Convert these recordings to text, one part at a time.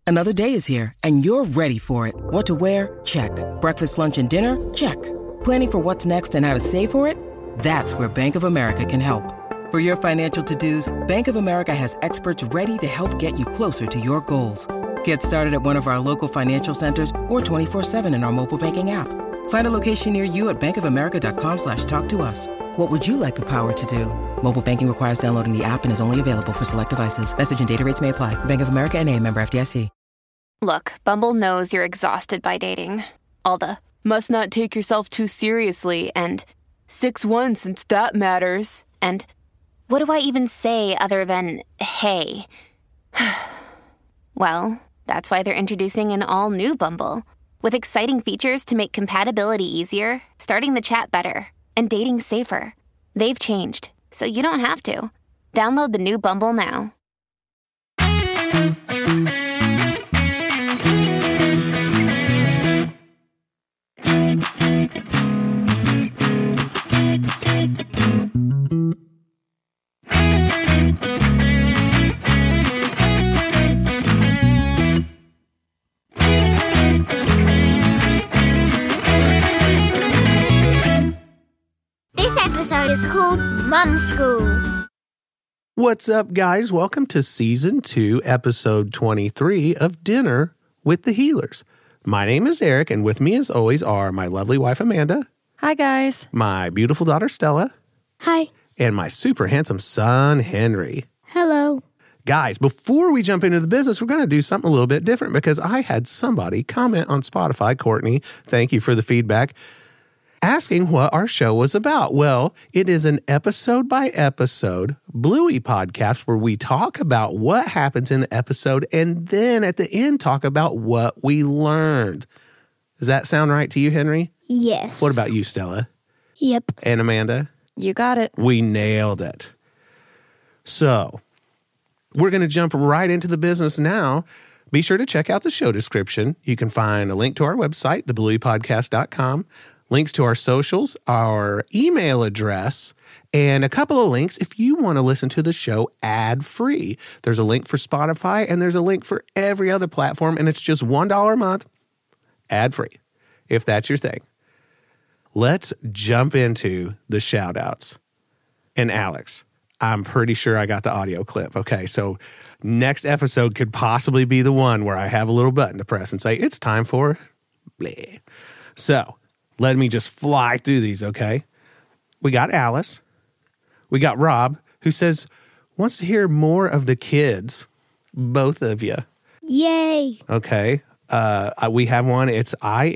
Another day is here, and you're ready for it. What to wear? Check. Breakfast, lunch, and dinner? Check. Planning for what's next and how to save for it? That's where Bank of America can help. For your financial to-dos, Bank of America has experts ready to help get you closer to your goals. Get started at one of our local financial centers or 24/7 in our mobile banking app. Find a location near you at bankofamerica.com/talktous. What would you like the power to do? Mobile banking requires downloading the app and is only available for select devices. Message and data rates may apply. Bank of America N.A., member FDIC. Look, Bumble knows you're exhausted by dating. All the, must not take yourself too seriously, and 6'1" since that matters, and what do I even say other than, hey? Well, that's why they're introducing an all-new Bumble, with exciting features to make compatibility easier, starting the chat better, and dating safer. They've changed, so you don't have to. Download the new Bumble now. This episode is called Mum School. What's up, guys? Welcome to Season 2, Episode 23 of Dinner with the Healers. My name is Eric, and with me as always are my lovely wife, Amanda. Hi, guys. My beautiful daughter, Stella. Hi. And my super handsome son, Henry. Hello. Guys, before we jump into the business, we're going to do something a little bit different because I had somebody comment on Spotify, Courtney, thank you for the feedback, asking what our show was about. Well, it is an episode-by-episode Bluey podcast where we talk about what happens in the episode and then at the end talk about what we learned. Does that sound right to you, Henry? Yes. What about you, Stella? Yep. And Amanda? You got it. We nailed it. So, we're going to jump right into the business now. Be sure to check out the show description. You can find a link to our website, theblueypodcast.com, links to our socials, our email address, and a couple of links if you want to listen to the show ad-free. There's a link for Spotify, and there's a link for every other platform, and it's just $1 a month, ad-free, if that's your thing. Let's jump into the shout-outs. And Alex, I'm pretty sure I got the audio clip. Okay, so next episode could possibly be the one where I have a little button to press and say, it's time for bleh. So, let me just fly through these, okay? We got Alice. We got Rob, who says, wants to hear more of the kids, both of you. Yay. Okay. We have one. It's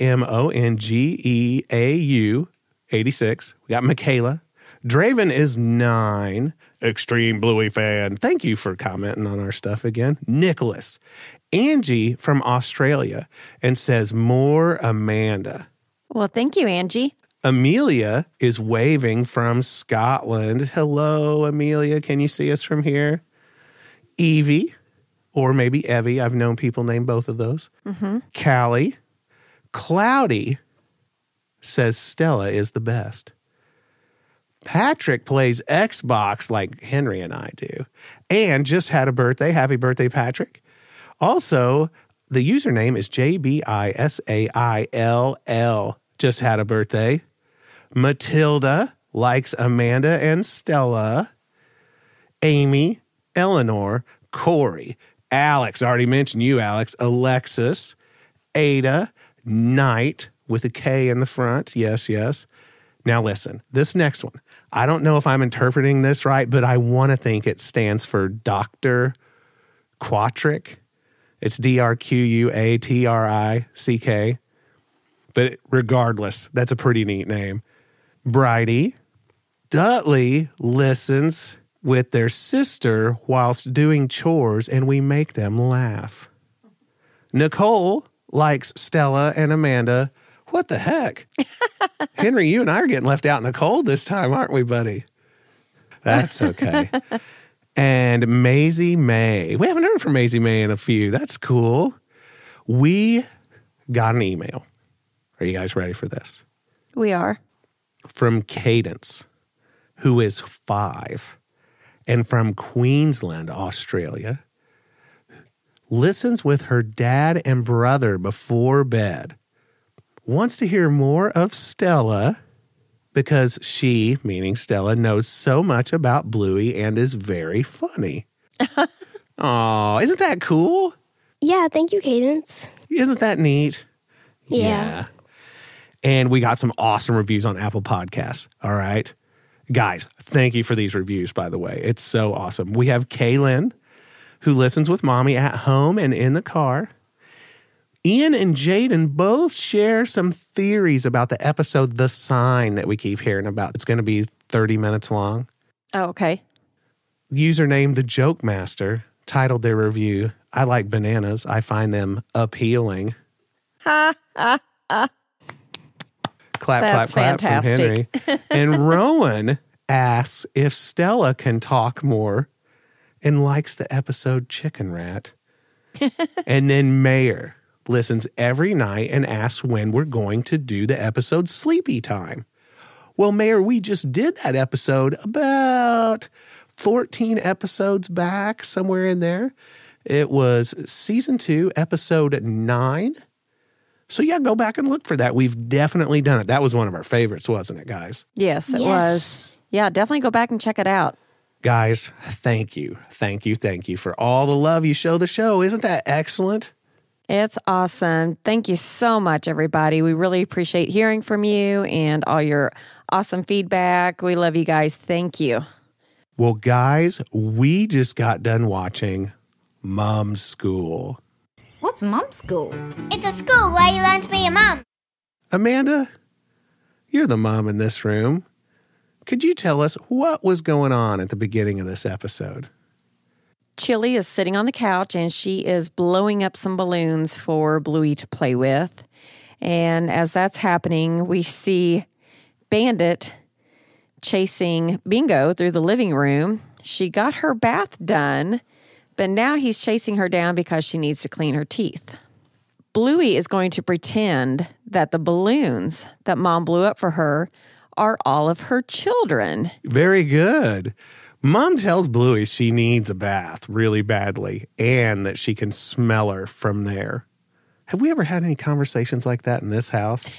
IMONGEAU 86. We got Michaela. Draven is 9. Extreme Bluey fan. Thank you for commenting on our stuff again. Nicholas. Angie from Australia and says, more Amanda. Well, thank you, Angie. Amelia is waving from Scotland. Hello, Amelia. Can you see us from here? Evie, or maybe Evie. I've known people named both of those. Mm-hmm. Callie. Cloudy says Stella is the best. Patrick plays Xbox like Henry and I do. And just had a birthday. Happy birthday, Patrick. Also, the username is JBISAILL. Just had a birthday. Matilda likes Amanda and Stella. Amy, Eleanor, Corey, Alex, already mentioned you, Alex, Alexis, Ada, Knight with a K in the front. Yes, yes. Now listen, this next one, I don't know if I'm interpreting this right, but I want to think it stands for Dr. Quatrick. It's DRQUATRICK. But regardless, that's a pretty neat name. Bridie. Dudley listens with their sister whilst doing chores, and we make them laugh. Nicole likes Stella and Amanda. What the heck? Henry, you and I are getting left out in the cold this time, aren't we, buddy? That's okay. And Maisie May. We haven't heard from Maisie May in a few. That's cool. We got an email. Are you guys ready for this? We are. From Cadence, who is 5, and from Queensland, Australia. listens with her dad and brother before bed, wants to hear more of Stella because she, meaning Stella, knows so much about Bluey and is very funny. Aw, isn't that cool? Yeah, thank you, Cadence. Isn't that neat? Yeah. And we got some awesome reviews on Apple Podcasts. All right. Guys, thank you for these reviews, by the way. It's so awesome. We have Kaylin, who listens with Mommy at home and in the car. Ian and Jaden both share some theories about the episode The Sign that we keep hearing about. It's going to be 30 minutes long. Oh, okay. Username The Joke Master titled their review, I like bananas. I find them appealing. Ha, ha, ha. Clap, That's clap, clap fantastic. from Henry. And Rowan asks if Stella can talk more and likes the episode Chicken Rat. And then Mayor listens every night and asks when we're going to do the episode Sleepy Time. Well, Mayor, we just did that episode about 14 episodes back, somewhere in there. It was season 2, episode 9. So yeah, go back and look for that. We've definitely done it. That was one of our favorites, wasn't it, guys? Yes, it was. Yeah, definitely go back and check it out. Guys, thank you. Thank you. Thank you for all the love you show the show. Isn't that excellent? It's awesome. Thank you so much, everybody. We really appreciate hearing from you and all your awesome feedback. We love you guys. Thank you. Well, guys, we just got done watching Mom's School. What's Mom's School? It's a school where you learn to be a mum. Amanda, you're the mom in this room. Could you tell us what was going on at the beginning of this episode? Chili is sitting on the couch and she is blowing up some balloons for Bluey to play with. And as that's happening, we see Bandit chasing Bingo through the living room. She got her bath done, but now he's chasing her down because she needs to clean her teeth. Bluey is going to pretend that the balloons that Mom blew up for her are all of her children. Very good. Mom tells Bluey she needs a bath really badly and that she can smell her from there. Have we ever had any conversations like that in this house?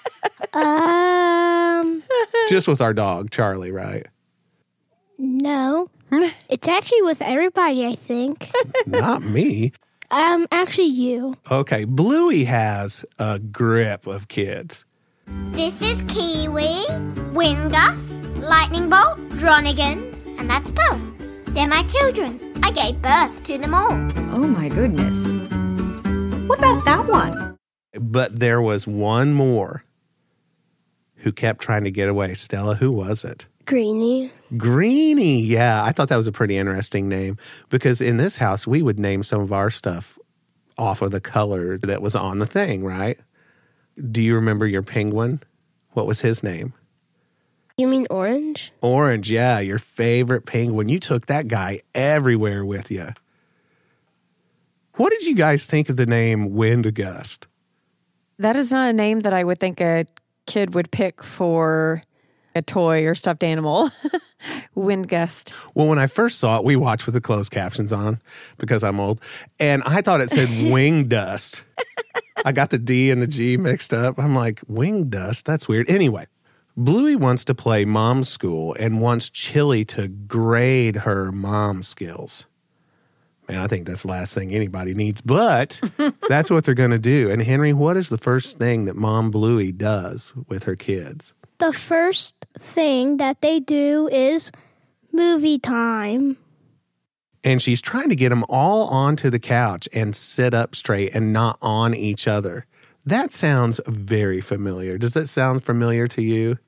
Just with our dog, Charlie, right? No. It's actually with everybody, I think. Not me. Actually you. Okay, Bluey has a grip of kids. This is Kiwi, Windgus, Lightning Bolt, Dronigan, and that's Bo. They're my children. I gave birth to them all. Oh my goodness. What about that one? But there was one more who kept trying to get away. Stella, who was it? Greenie. Greenie, yeah. I thought that was a pretty interesting name because in this house, we would name some of our stuff off of the color that was on the thing, right? Do you remember your penguin? What was his name? You mean Orange? Orange, yeah, your favorite penguin. You took that guy everywhere with you. What did you guys think of the name Windgust? That is not a name that I would think a kid would pick for a toy or stuffed animal. Windgust. Well, when I first saw it, we watched with the closed captions on because I'm old, and I thought it said wing dust. I got the D and the G mixed up. I'm like, wing dust? That's weird. Anyway, Bluey wants to play Mom's School and wants Chili to grade her mom skills. Man, I think that's the last thing anybody needs, but that's what they're going to do. And Henry, what is the first thing that Mom Bluey does with her kids? The first thing that they do is movie time. And she's trying to get them all onto the couch and sit up straight and not on each other. That sounds very familiar. Does that sound familiar to you?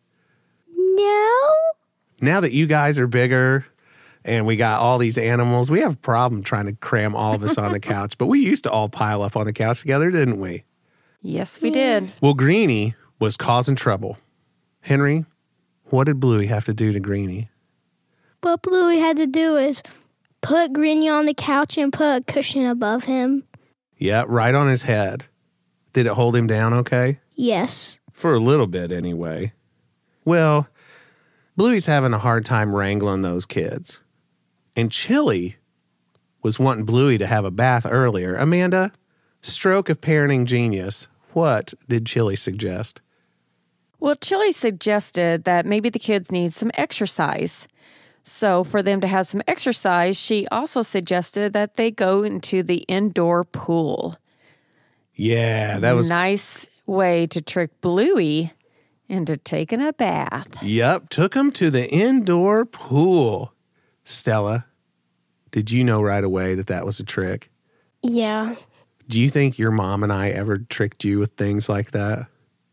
No. Now that you guys are bigger and we got all these animals, we have a problem trying to cram all of us on the couch. But we used to all pile up on the couch together, didn't we? Yes, we did. Well, Greenie was causing trouble. Henry, what did Bluey have to do to Greenie? What Bluey had to do is put Greenie on the couch and put a cushion above him. Yeah, right on his head. Did it hold him down okay? Yes. For a little bit, anyway. Well, Bluey's having a hard time wrangling those kids. And Chili was wanting Bluey to have a bath earlier. Amanda, stroke of parenting genius, what did Chili suggest? Well, Chili suggested that maybe the kids need some exercise. So for them to have some exercise, she also suggested that they go into the indoor pool. Yeah, that was... Nice way to trick Bluey into taking a bath. Yep, took him to the indoor pool. Stella, did you know right away that that was a trick? Yeah. Do you think your mom and I ever tricked you with things like that?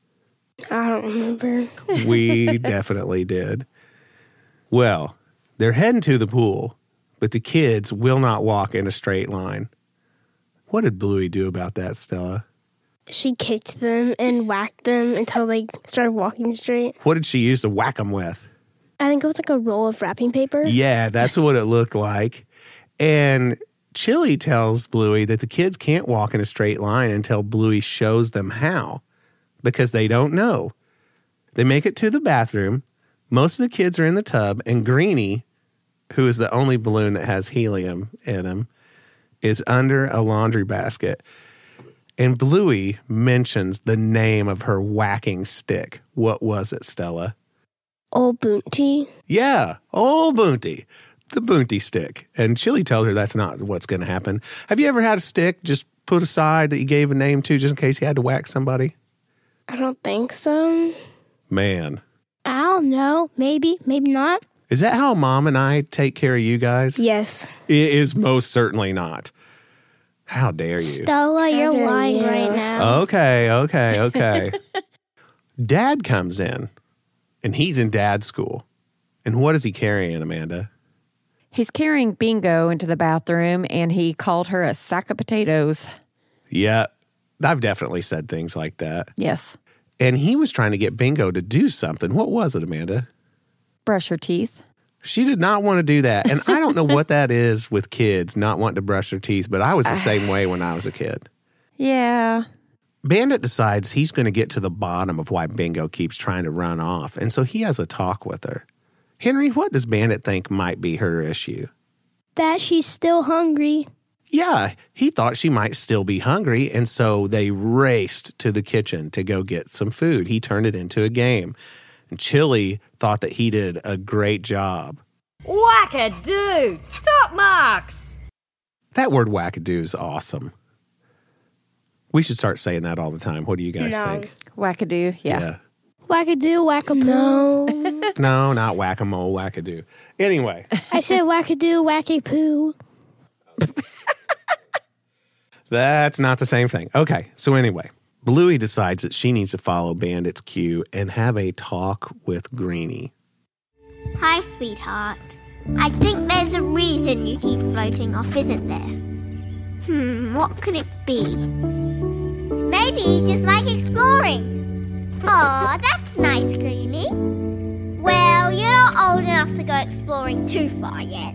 I don't remember. We definitely did. Well, they're heading to the pool, but the kids will not walk in a straight line. What did Bluey do about that, Stella? She kicked them and whacked them until they started walking straight. What did she use to whack them with? I think it was like a roll of wrapping paper. Yeah, that's what it looked like. And Chili tells Bluey that the kids can't walk in a straight line until Bluey shows them how, because they don't know. They make it to the bathroom. Most of the kids are in the tub, and Greenie, who is the only balloon that has helium in him, is under a laundry basket. And Bluey mentions the name of her whacking stick. What was it, Stella? Old Boonty. Yeah, Old Boonty. The Boonty stick. And Chili tells her that's not what's going to happen. Have you ever had a stick just put aside that you gave a name to just in case you had to whack somebody? I don't think so. Man. I don't know. Maybe. Maybe not. Is that how Mom and I take care of you guys? Yes. It is most certainly not. How dare you? Stella, you're lying right now. Okay. Dad comes in, and he's in Dad's school. And what is he carrying, Amanda? He's carrying Bingo into the bathroom, and he called her a sack of potatoes. Yeah, I've definitely said things like that. Yes. And he was trying to get Bingo to do something. What was it, Amanda? Brush her teeth. She did not want to do that. And I don't know what that is with kids not wanting to brush their teeth, but I was the same way when I was a kid. Yeah. Bandit decides he's going to get to the bottom of why Bingo keeps trying to run off, and so he has a talk with her. Henry, what does Bandit think might be her issue? That she's still hungry. Yeah, he thought she might still be hungry, and so they raced to the kitchen to go get some food. He turned it into a game. And Chili thought that he did a great job. Wackadoo! Top marks! That word wackadoo is awesome. We should start saying that all the time. What do you guys think? Wackadoo, yeah. Wackadoo, whack-a-poo. No. No, not whack-a-mole, wackadoo. Anyway. I said wackadoo, wacky-poo. That's not the same thing. Okay, so anyway. Bluey decides that she needs to follow Bandit's cue and have a talk with Greenie. Hi, sweetheart. I think there's a reason you keep floating off, isn't there? What could it be? Maybe you just like exploring. Aw, that's nice, Greenie. Well, you're not old enough to go exploring too far yet.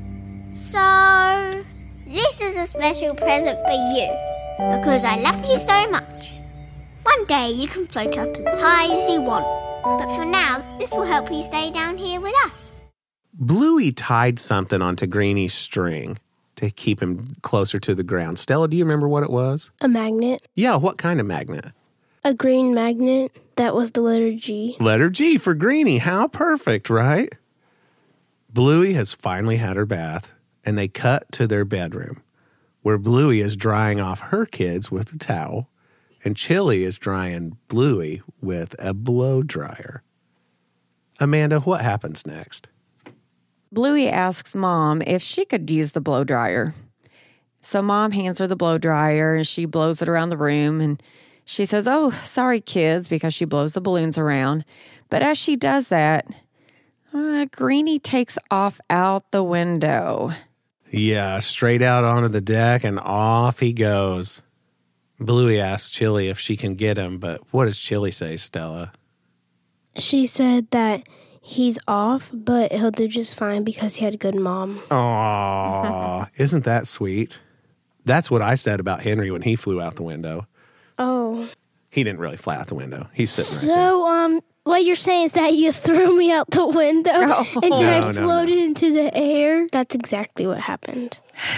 So, this is a special present for you, because I love you so much. One day you can float up as high as you want, but for now, this will help you stay down here with us. Bluey tied something onto Greenie's string to keep him closer to the ground. Stella, do you remember what it was? A magnet. Yeah, what kind of magnet? A green magnet. That was the letter G. Letter G for Greenie. How perfect, right? Bluey has finally had her bath, and they cut to their bedroom, where Bluey is drying off her kids with a towel, and Chili is drying Bluey with a blow dryer. Amanda, what happens next? Bluey asks Mom if she could use the blow dryer. So Mom hands her the blow dryer, and she blows it around the room, and she says, "Oh, sorry, kids," because she blows the balloons around. But as she does that, Greenie takes off out the window. Yeah, straight out onto the deck, and off he goes. Bluey asks Chili if she can get him, but what does Chili say, Stella? She said that he's off, but he'll do just fine because he had a good mom. Aww, isn't that sweet? That's what I said about Henry when he flew out the window. Oh. He didn't really fly out the window. He's sitting right there. So, what you're saying is that you threw me out the window and then I floated into the air? That's exactly what happened.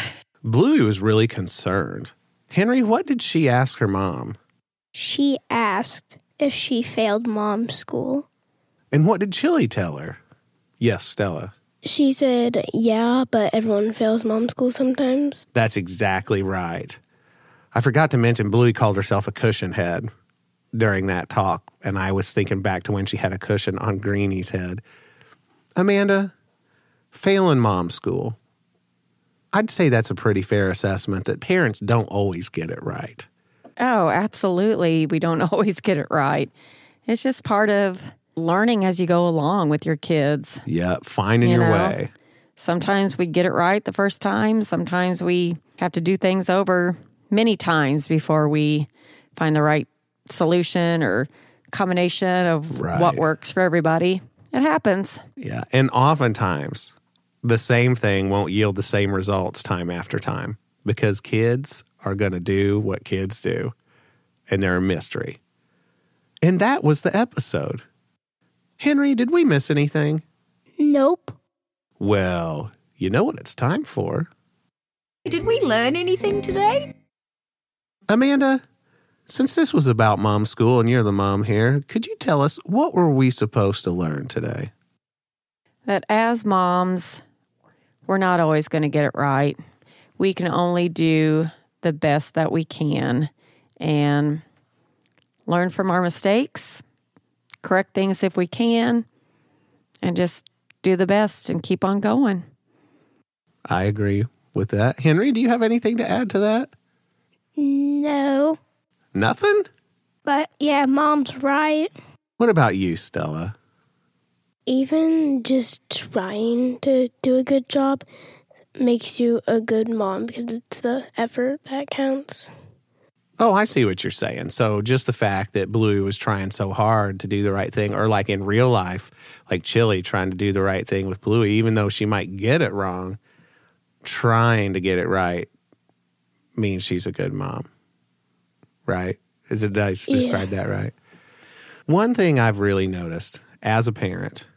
Bluey was really concerned. Henry, what did she ask her mom? She asked if she failed mom's school. And what did Chili tell her? Yes, Stella. She said, yeah, but everyone fails mom's school sometimes. That's exactly right. I forgot to mention Bluey called herself a cushion head during that talk, and I was thinking back to when she had a cushion on Greenie's head. Amanda, failing mom's school. I'd say that's a pretty fair assessment that parents don't always get it right. Oh, absolutely. We don't always get it right. It's just part of learning as you go along with your kids. Yeah, finding your way. Sometimes we get it right the first time. Sometimes we have to do things over many times before we find the right solution or combination of what works for everybody. It happens. Yeah, and oftentimes the same thing won't yield the same results time after time because kids are going to do what kids do, and they're a mystery. And that was the episode. Henry, did we miss anything? Nope. Well, you know what it's time for. Did we learn anything today? Amanda, since this was about mom's school and you're the mom here, could you tell us what were we supposed to learn today? That as moms, we're not always going to get it right. We can only do the best that we can and learn from our mistakes, correct things if we can, and just do the best and keep on going. I agree with that. Henry, do you have anything to add to that? No. Nothing? But yeah, mom's right. What about you, Stella? Even just trying to do a good job makes you a good mom because it's the effort that counts. Oh, I see what you're saying. So just the fact that Bluey was trying so hard to do the right thing, or like in real life, like Chili trying to do the right thing with Bluey, even though she might get it wrong, trying to get it right means she's a good mom. Right? Did I describe that right? One thing I've really noticed as a parent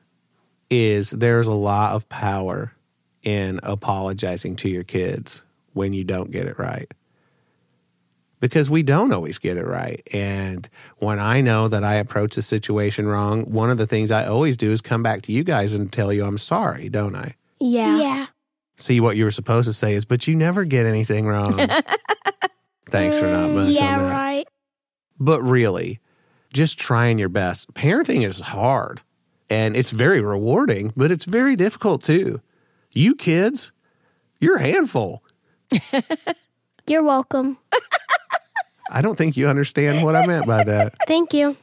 is there's a lot of power in apologizing to your kids when you don't get it right. Because we don't always get it right. And when I know that I approach a situation wrong, one of the things I always do is come back to you guys and tell you I'm sorry, don't I? Yeah. See, what you were supposed to say is, but you never get anything wrong. Thanks for not much on that. Yeah, right. But really, just trying your best. Parenting is hard, and it's very rewarding, but it's very difficult too. You kids, you're a handful. You're welcome. I don't think you understand what I meant by that. Thank you.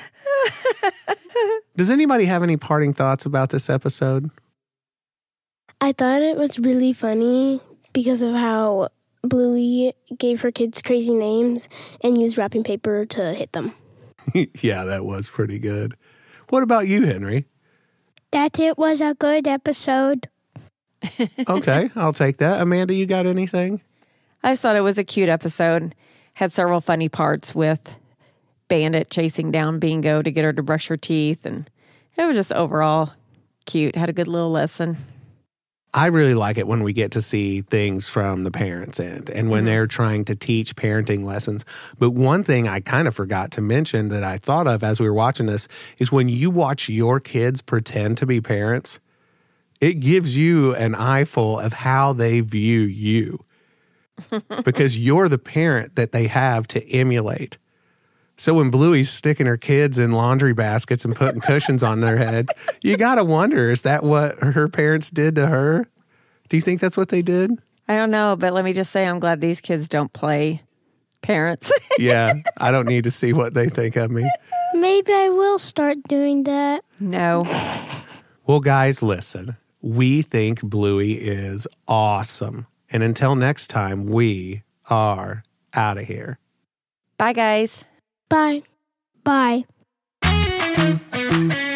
Does anybody have any parting thoughts about this episode? I thought it was really funny because of how Bluey gave her kids crazy names and used wrapping paper to hit them. Yeah, that was pretty good. What about you, Henry? That it was a good episode. Okay, I'll take that. Amanda, you got anything? I just thought it was a cute episode. Had several funny parts with Bandit chasing down Bingo to get her to brush her teeth. And it was just overall cute. Had a good little lesson. I really like it when we get to see things from the parents' end and when they're trying to teach parenting lessons. But one thing I kind of forgot to mention that I thought of as we were watching this is when you watch your kids pretend to be parents, it gives you an eyeful of how they view you because you're the parent that they have to emulate. So when Bluey's sticking her kids in laundry baskets and putting cushions on their heads, you got to wonder, is that what her parents did to her? Do you think that's what they did? I don't know, but let me just say I'm glad these kids don't play parents. Yeah, I don't need to see what they think of me. Maybe I will start doing that. No. Well, guys, listen. We think Bluey is awesome. And until next time, we are out of here. Bye, guys. Bye. Bye.